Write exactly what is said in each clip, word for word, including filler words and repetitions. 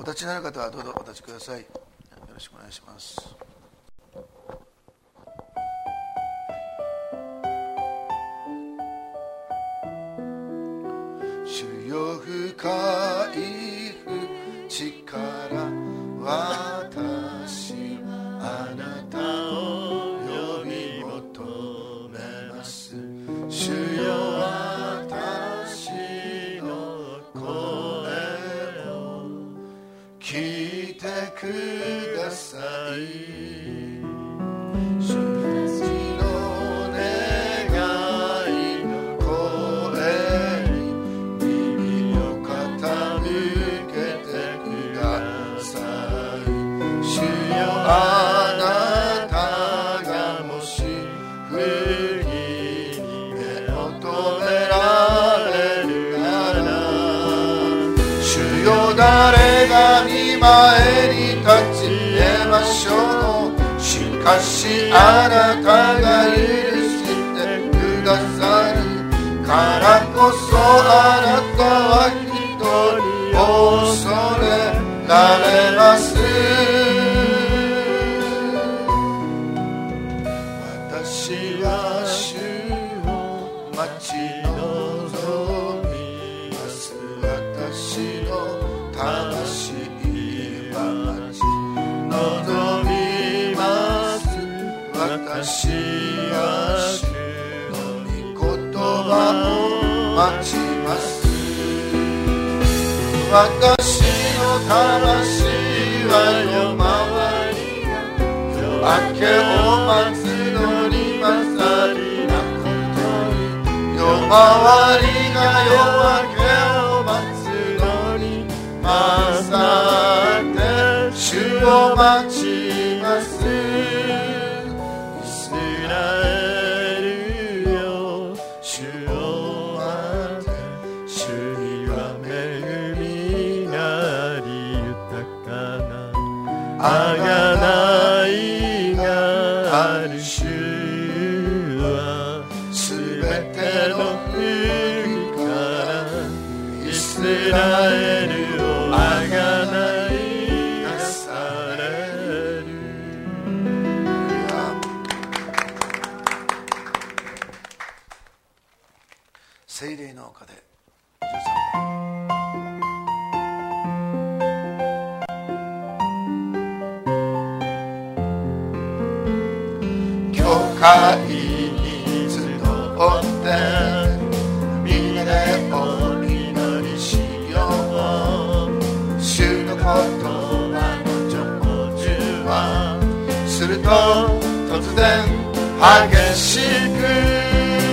お立ちになる方はどうぞお立ちください。よろしくお願いします。主よ深い力、私あなたを呼び求めます。主よ私の声を聞いてください。誰が御前に立ち得ましょう。しかしあなたが許してくださるからこそ、あなたは一人恐れられます。私は主を待ち望みます。私の魂は待ち望みます。私は主の御言葉を待ちます。私の魂は夜回りが夜明けを待つのに勝りなことに、夜回りが夜明けを待つ勝って主を待ちます。イスラエルよ、主を待て。主には恵みがあり豊かな贖いがある。主はすべての国からイスラエル聖霊の丘でじゅうさんばん教会に集って皆でお祈りしよう。主の言葉の成就はすると突然激しく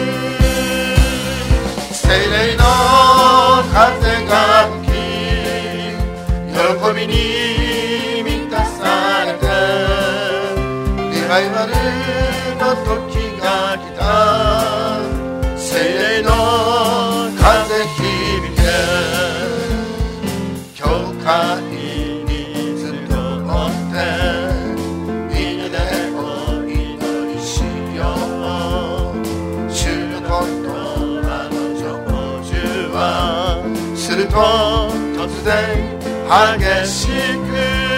聖霊の風が吹き、喜びに満たされて、リバイバルの時が来た。聖霊の風響け、教会にずっとおってみんなでお祈りしよう。主のことすると突然激しく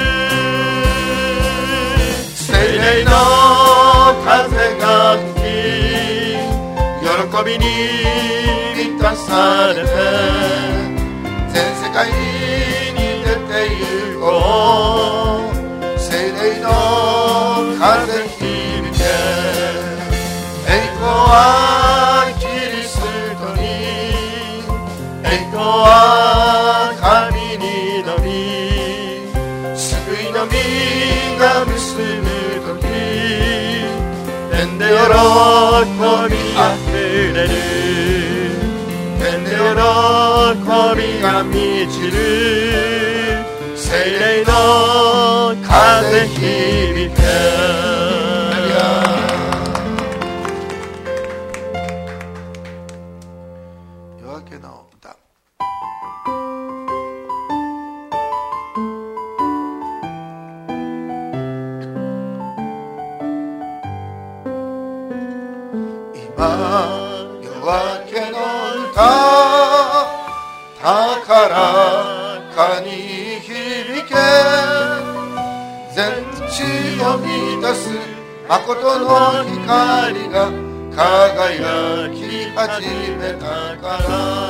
聖霊の風が吹き、喜びに満たされて全世界に出て行こう。聖霊の風響け、栄光はキリストに、栄光は神にのみ、救いの実が結ぶとき、天で喜びあふれる。天で喜びが満ちる。聖霊の風響け。夜明けの歌。夜明けの歌、高らかに響を満たす誠の光が輝き始めたから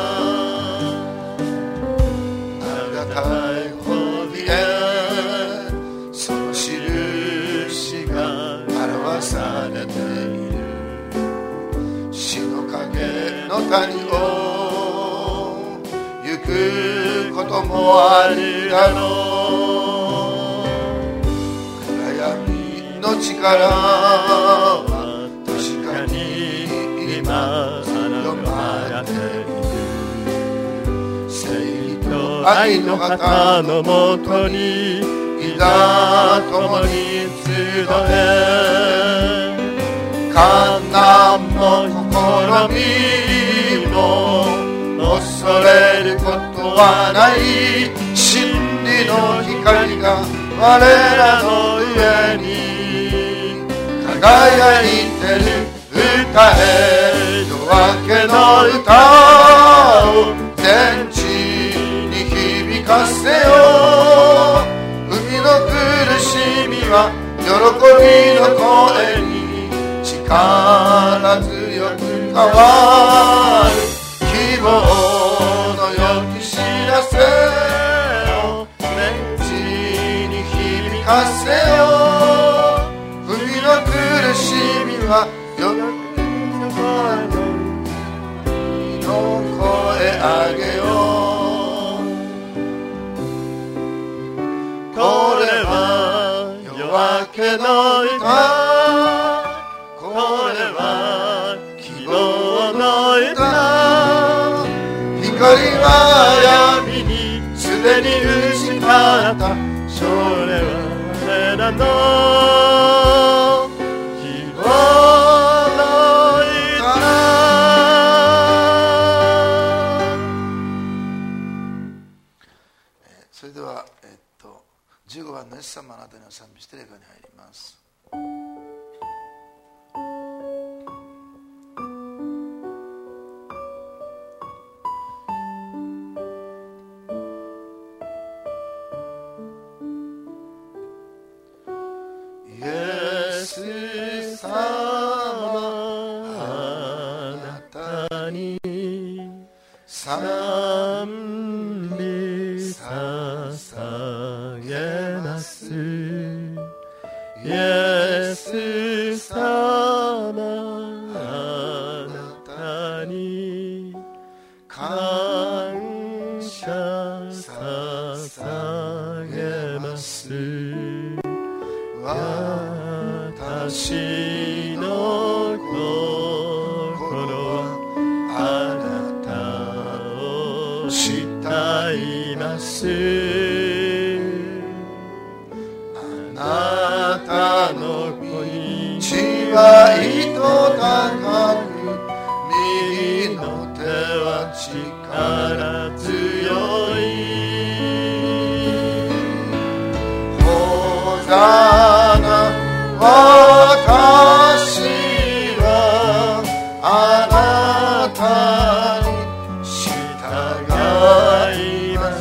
あがたい堀へその印が表されている。死の影の谷を行くこともあるだろう。暗闇の力は確かに今読まれている。正義と愛の旗のもとにいざ共に集え、困難も試みも恐れることはない。真理の光が我らの上に輝いてる。歌え夜明けの歌を全地に響かせよう。海の苦しみは喜びの声に力強く変わる。希望の良き知らせを全地に響かせよう。海の苦しみは喜びの声上げよう。これは夜明けの歌、これは希望の歌。光は闇にすでに打ち勝った。それは我らの希望の歌。それでは、えっと、じゅうごばんのイエス様あなたの賛美して礼拝に入ります。イエス様あなたに賛美捧げます。イエス様あなたに感謝捧げます。私の心はあなたを慕います。あなたの道は糸高く、右の手は力強い。ホザナ私はあなたに従います。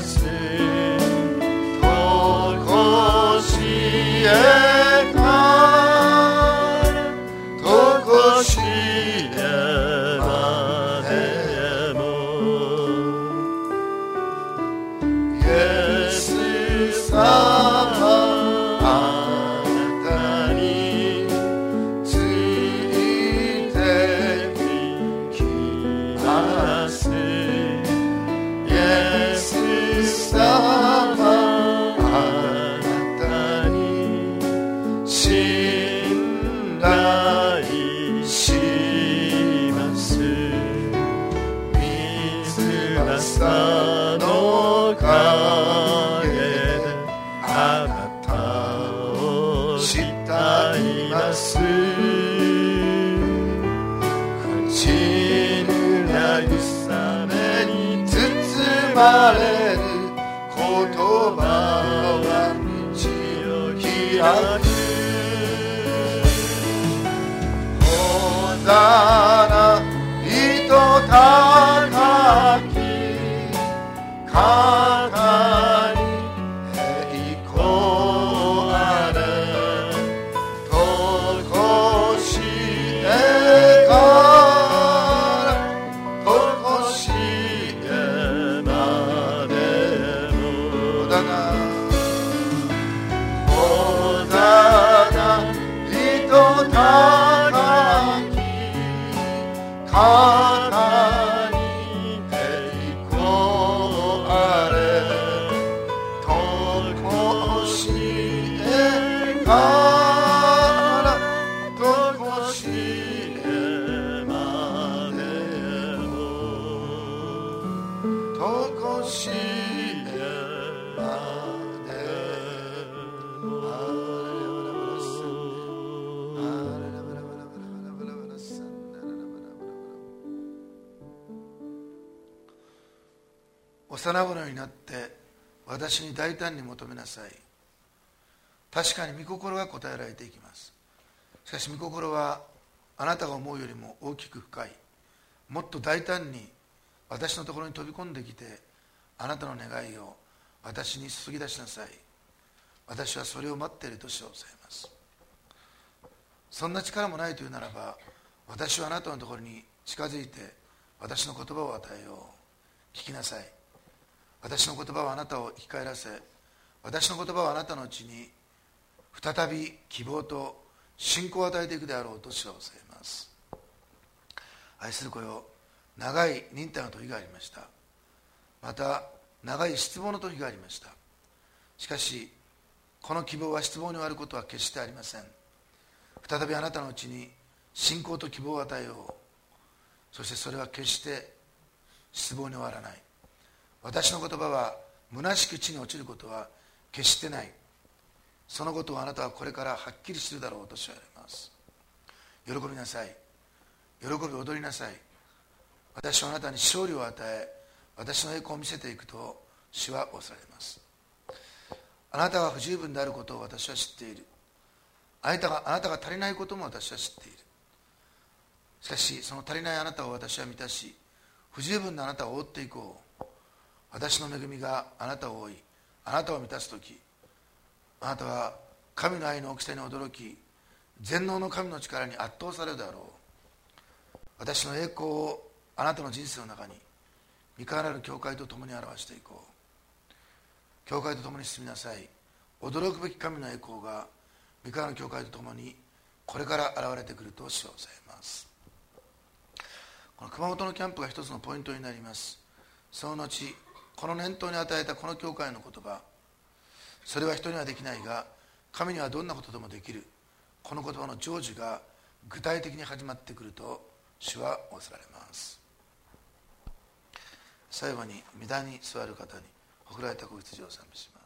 とこしえからとこしえまでもイエス様包まれる言葉は道を開く。ホザナ糸高き肩に栄光あれ。 幼子のようになって私に大胆に求めなさい。確かに御心が答えられていきます。しかし御心はあなたが思うよりも大きく深い、もっと大胆に私のところに飛び込んできて、あなたの願いを私に注ぎ出しなさい。私はそれを待っていると主はおっしゃいます。そんな力もないというならば、私はあなたのところに近づいて私の言葉を与えよう。聞きなさい。私の言葉はあなたを生き返らせ、私の言葉はあなたのうちに再び希望と信仰を与えていくであろうと主はおっしゃいます。愛する子よ、長い忍耐の時がありました。また長い失望の時がありました。しかしこの希望は失望に終わることは決してありません。再びあなたのうちに信仰と希望を与えよう。そしてそれは決して失望に終わらない。私の言葉は虚しく地に落ちることは決してない。そのことをあなたはこれからはっきりするだろうとおっしゃいます。喜びなさい。喜び踊りなさい。私はあなたに勝利を与え、私の栄光を見せていくと主はおっしゃいます。あなたが不十分であることを私は知っている。あなたが、あなたが足りないことも私は知っている。しかしその足りないあなたを私は満たし、不十分なあなたを覆っていこう。私の恵みがあなたを覆い、あなたを満たすとき、あなたは神の愛の大きさに驚き、全能の神の力に圧倒されるであろう。私の栄光をあなたの人生の中に御顔なる教会と共に表していこう。教会と共に進みなさい。驚くべき神の栄光が御顔の教会と共にこれから現れてくると主はおっしゃいます。この熊本のキャンプが一つのポイントになります。その後、この念頭に与えたこの教会の言葉、それは人にはできないが神にはどんなことでもできる、この言葉の成就が具体的に始まってくると主はおっしゃられます。最後に御壇に座る方にほられた子羊を賛美します。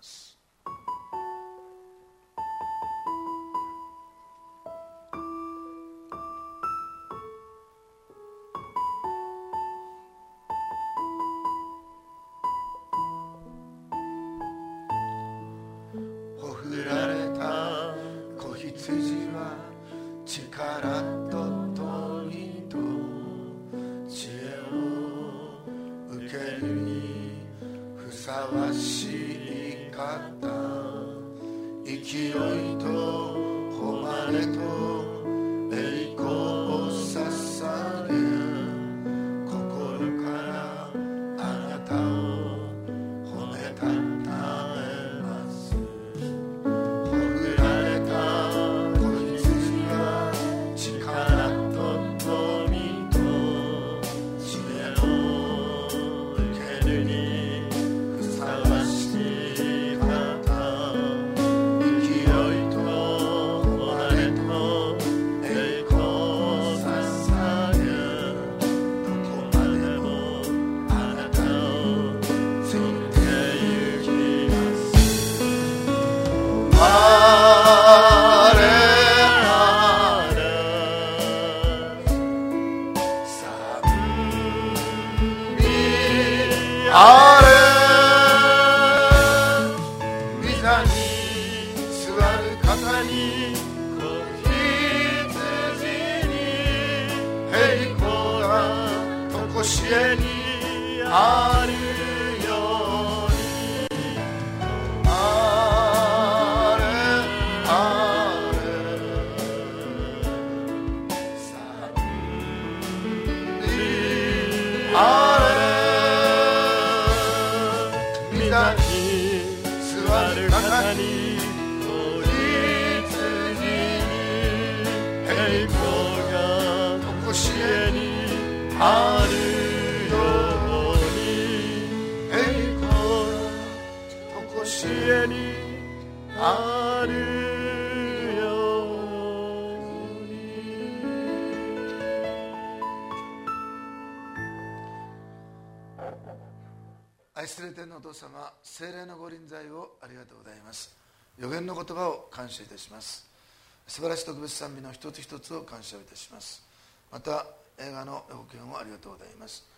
愛する天のお父様、聖霊のご臨在をありがとうございます。予言の言葉を感謝いたします。素晴らしい特別賛美の一つ一つを感謝いたします。また映画の予告編をありがとうございます。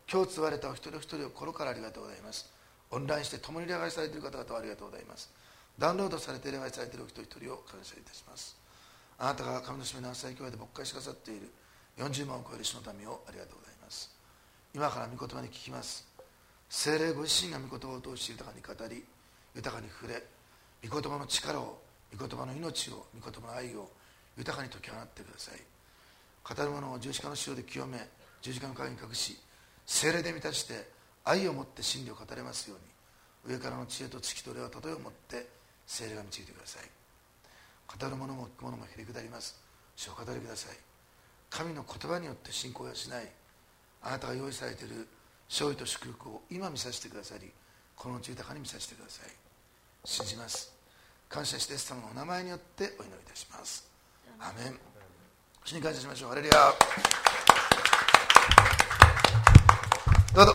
今日継われたお一人お一人を心からありがとうございます。オンラインして共に礼拝されている方々をありがとうございます。ダウンロードされて礼拝されているお一人一人を感謝いたします。あなたが神の島の朝日教会で牧会しくださっているよんじゅうまんを超える主の民をありがとうございます。今から御言葉に聞きます。聖霊ご自身が御言葉を通して豊かに語り、豊かに触れ、御言葉の力を、御言葉の命を、御言葉の愛を豊かに解き放ってください。語る者を十字架の塩で清め、十字架の陰に隠し、聖霊で満たして愛を持って真理を語れますように、上からの知恵と月と霊は例えを持って聖霊が導いてください。語る者も聞く者もへりくだります。主を語りください。神の言葉によって信仰を養い、あなたが用意されている勝利と祝福を今見させてくださり、このうち豊かに見させてください。信じます。感謝してイエス様のお名前によってお祈りいたします。アメン。主に感謝しましょう。ハレルヤ。